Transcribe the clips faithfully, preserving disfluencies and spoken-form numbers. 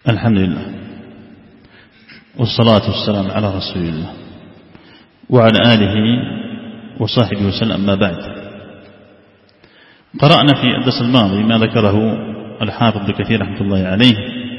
الحمد لله والصلاة والسلام على رسول الله وعلى آله وصحبه وسلم. ما بعد، قرأنا في الدرس الماضي ما ذكره الحافظ ابن كثير رحمة الله عليه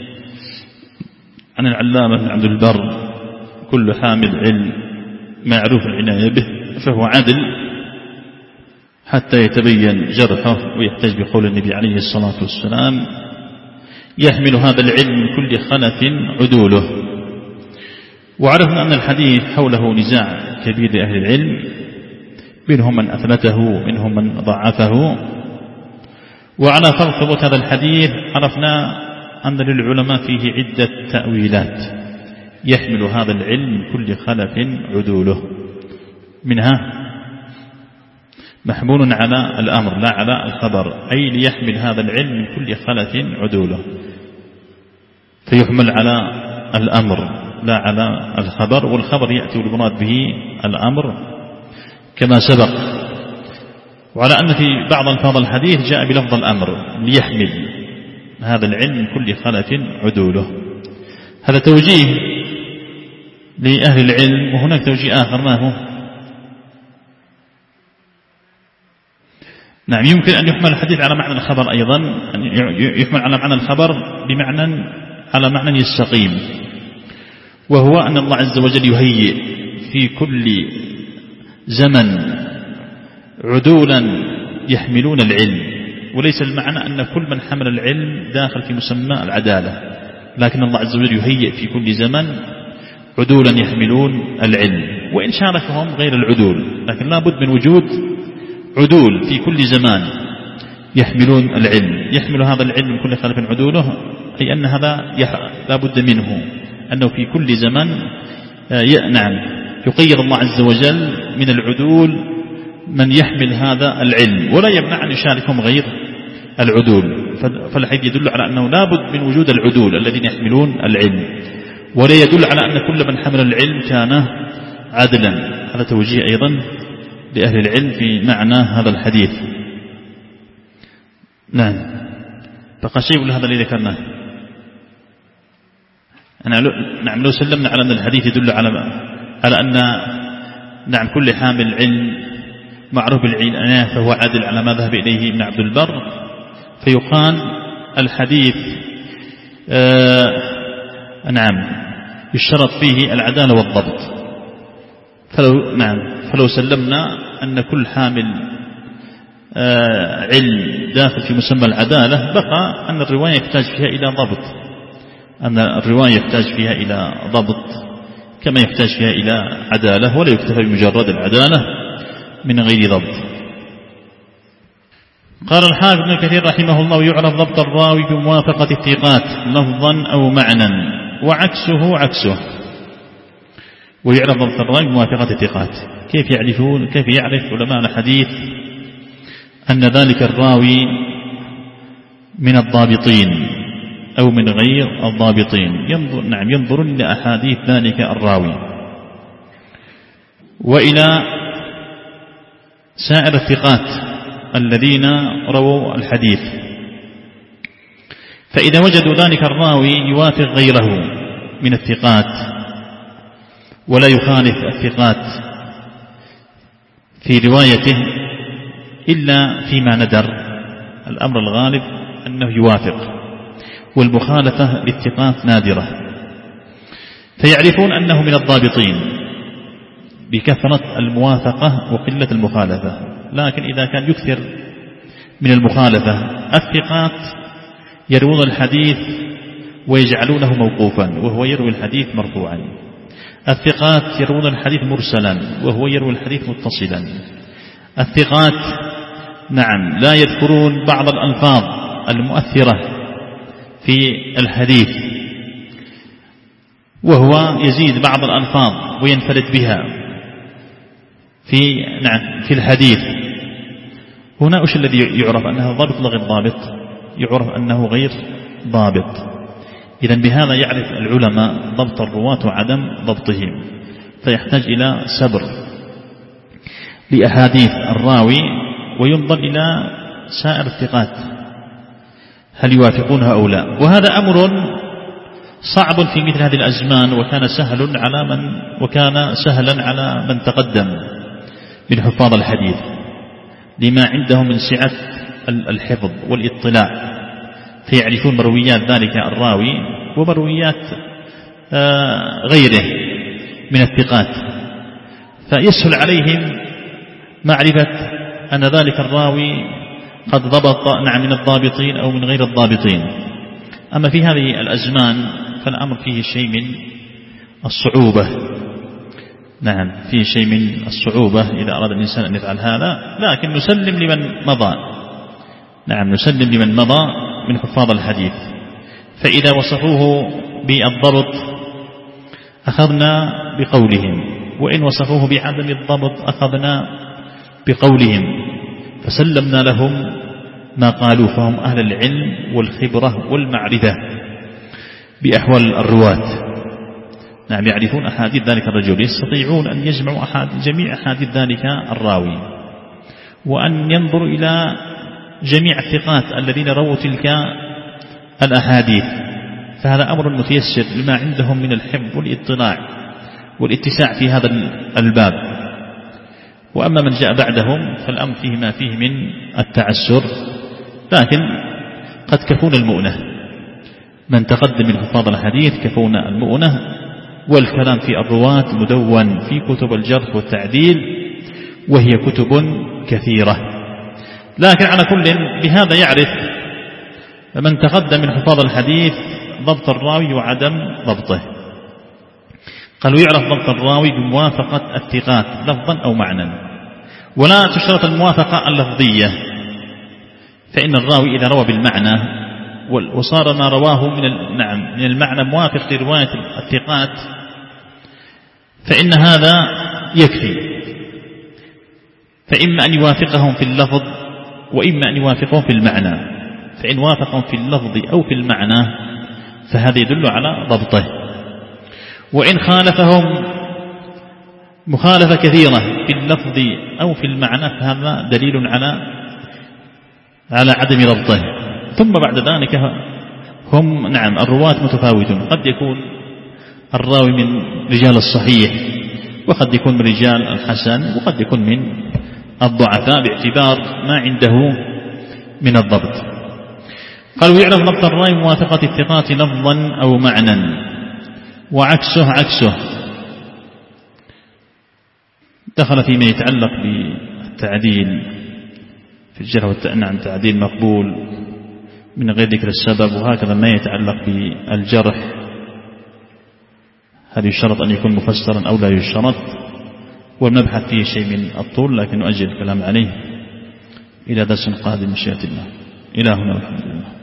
عن العلامة بن عبد البر: كل حامل علم معروف العناية به فهو عدل حتى يتبين جرحه، ويحتج بقول النبي عليه الصلاة والسلام: يحمل هذا العلم من كل خلف عدوله. وعرفنا أن الحديث حوله نزاع كبير لأهل العلم، منهم من أثبته منهم من ضعفه. وعلى فرض ثبوت هذا الحديث عرفنا أن للعلماء فيه عدة تأويلات: يحمل هذا العلم من كل خلف عدوله، منها محمول على الأمر لا على الخبر، أي ليحمل هذا العلم من كل خلف عدوله، فيحمل على الأمر لا على الخبر، والخبر يأتي والمراد به الأمر كما سبق. وعلى أن في بعض الفاظ الحديث جاء بلفظ الأمر: ليحمل هذا العلم من كل خلف عدوله. هذا توجيه لأهل العلم. وهناك توجيه آخر، ما هو؟ نعم، يمكن أن يحمل الحديث على معنى الخبر أيضا، يحمل على معنى الخبر بمعنى على معنى يستقيم، وهو أن الله عز وجل يهيئ في كل زمن عدولا يحملون العلم. وليس المعنى أن كل من حمل العلم داخل في مسمى العدالة، لكن الله عز وجل يهيئ في كل زمن عدولا يحملون العلم، وإن شاركهم غير العدول، لكن لا بد من وجود عدول في كل زمان يحملون العلم. يحمل هذا العلم من كل خلف عدوله، أي أن هذا لا بد منه، أنه في كل زمن نعم يقيد الله عز وجل من العدول من يحمل هذا العلم، ولا يمنع أن يشاركهم غير العدول. فالحديث يدل على أنه لا بد من وجود العدول الذين يحملون العلم، ولا يدل على أن كل من حمل العلم كان عدلا. هذا توجيه أيضا لأهل العلم في معنى هذا الحديث. نعم، بقى شيء ولا هذا الذي ذكرناه؟ نعم، لو سلمنا على أن الحديث يدل على على أن نعم كل حامل علم معروف بالعناية فهو عادل على ما ذهب إليه ابن عبد البر، فيقال الحديث آه نعم يشترط فيه العدالة والضبط. فلو نعم فلو سلمنا أن كل حامل آه علم داخل في مسمى العدالة، بقى أن الرواية يحتاج فيها إلى ضبط، أن الرواية يحتاج فيها إلى ضبط كما يحتاج فيها إلى عدالة، ولا يكتفى بمجرد العدالة من غير ضبط. قال الحافظ ابن كثير رحمه الله: يعرف ضبط الراوي بموافقة الثقات لفظا أو معنى، وعكسه عكسه. ويعرف ضبط الراوي بموافقة الثقات. كيف يعرفون كيف يعرف علماء الحديث أن ذلك الراوي من الضابطين أو من غير الضابطين؟ ينظر نعم ينظرون إلى أحاديث ذلك الراوي وإلى سائر الثقات الذين رووا الحديث، فإذا وجدوا ذلك الراوي يوافق غيره من الثقات ولا يخالف الثقات في روايته إلا فيما ندر، الأمر الغالب أنه يوافق، والمخالفة للثقات نادرة، فيعرفون أنه من الضابطين بكثرة الموافقة وقلة المخالفة. لكن إذا كان يكثر من المخالفة، الثقات يروون الحديث ويجعلونه موقوفا وهو يروي الحديث مرفوعا، الثقات يروون الحديث مرسلا وهو يروي الحديث متصلا، الثقات نعم لا يذكرون بعض الألفاظ المؤثرة في الحديث، وهو يزيد بعض الألفاظ وينفرد بها في نعم في الحديث. هنا وش الذي يعرف أنه ضابط ولا غير ضابط؟ يعرف أنه غير ضابط. إذن بهذا يعرف العلماء ضبط الرواة وعدم ضبطهم، فيحتاج إلى سبر لأحاديث الراوي، وينظر إلى سائر الثقات هل يوافقونها أو لا. وهذا أمر صعب في مثل هذه الأزمان، وكان سهل على من وكان سهلا على من تقدم من حفاظ الحديث لما عندهم من سعة الحفظ والاطلاع، فيعرفون مرويات ذلك الراوي ومرويات غيره من الثقات، فيسهل عليهم معرفة أن ذلك الراوي قد ضبط نعم من الضابطين أو من غير الضابطين. أما في هذه الأزمان فالأمر فيه شيء من الصعوبة، نعم فيه شيء من الصعوبة إذا أراد الإنسان أن يفعل هذا، لكن نسلم لمن مضى، نعم نسلم لمن مضى من حفاظ الحديث، فإذا وصفوه بالضبط أخذنا بقولهم، وإن وصفوه بعدم الضبط أخذنا بقولهم، فسلمنا لهم ما قالوا، فهم أهل العلم والخبرة والمعرفة بأحوال الرواة، نعم يعرفون أحاديث ذلك الرجل، يستطيعون أن يجمعوا أحاديث جميع أحاديث ذلك الراوي، وأن ينظروا إلى جميع الثقات الذين رووا تلك الأحاديث، فهذا أمر متيسر لما عندهم من الحفظ والاطلاع والاتساع في هذا الباب. وأما من جاء بعدهم فالأمر فيه ما فيه من التعسر، لكن قد كفون المؤنة، من تقدم من حفاظ الحديث كفون المؤنة، والكلام في الرواة مدون في كتب الجرح والتعديل، وهي كتب كثيرة. لكن على كل بهذا يعرف من تقدم من حفاظ الحديث ضبط الراوي وعدم ضبطه. قالوا يعرف ضبط الراوي بموافقة الثقات لفظا أو معنى، ولا تشترط الموافقة اللفظية، فإن الراوي إذا روى بالمعنى وصار ما رواه من نعم من المعنى موافق لرواية الثقات فإن هذا يكفي، فإما أن يوافقهم في اللفظ وإما أن يوافقهم في المعنى، فإن وافقهم في اللفظ أو في المعنى فهذا يدل على ضبطه، وإن خالفهم مخالفة كثيرة في اللفظ أو في المعنى فهذا دليل على على عدم ضبطه. ثم بعد ذلك هم نعم الرواة متفاوتون، قد يكون الراوي من رجال الصحيح، وقد يكون من رجال الحسن، وقد يكون من الضعفاء باعتبار ما عنده من الضبط. قالوا يعرف ضبط الراوي موافقة الثقات لفظا أو معنى، وعكسه عكسه. دخل فيما يتعلق بالتعديل في الجرح والتأني عن تعديل مقبول من غير ذكر السبب، وهكذا ما يتعلق بالجرح هل يشترط أن يكون مفسرا أو لا يشترط، والمبحث فيه شيء من الطول، لكن نؤجل الكلام عليه إلى درس قادم مشيئة الله. إلى هنا والحمد لله.